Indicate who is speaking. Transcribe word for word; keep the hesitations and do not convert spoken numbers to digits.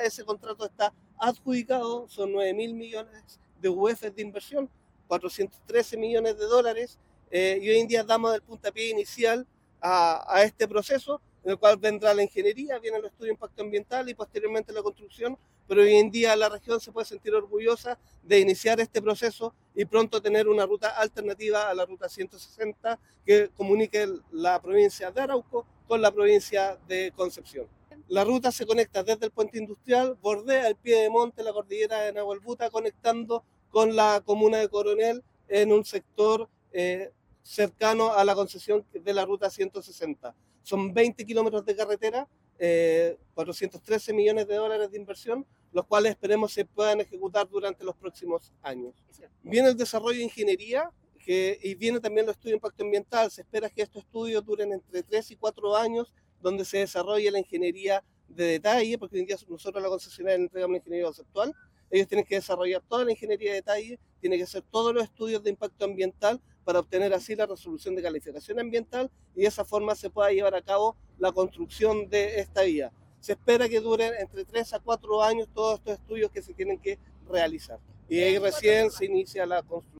Speaker 1: ese contrato está adjudicado, son nueve mil millones de U F de inversión, cuatrocientos trece millones de dólares, eh, y hoy en día damos el puntapié inicial a, a este proceso, en el cual vendrá la ingeniería, viene el estudio de impacto ambiental y posteriormente la construcción, pero hoy en día la región se puede sentir orgullosa de iniciar este proceso y pronto tener una ruta alternativa a la ruta ciento sesenta que comunique la provincia de Arauco con la provincia de Concepción. La ruta se conecta desde el puente industrial, bordea el pie de monte, la cordillera de Nahuelbuta, conectando con la comuna de Coronel en un sector eh, cercano a la concesión de la ruta ciento sesenta. Son veinte kilómetros de carretera, eh, cuatrocientos trece millones de dólares de inversión, los cuales esperemos se puedan ejecutar durante los próximos años. Viene el desarrollo de ingeniería que, y viene también el estudio de impacto ambiental. Se espera que estos estudios duren entre tres y cuatro años, donde se desarrolle la ingeniería de detalle, porque hoy en día nosotros a la concesionaria le entregamos la ingeniería conceptual. Ellos tienen que desarrollar toda la ingeniería de detalle, tienen que hacer todos los estudios de impacto ambiental para obtener así la resolución de calificación ambiental y de esa forma se pueda llevar a cabo la construcción de esta vía. Se espera que duren entre tres a cuatro años todos estos estudios que se tienen que realizar. Y ahí recién se inicia la construcción.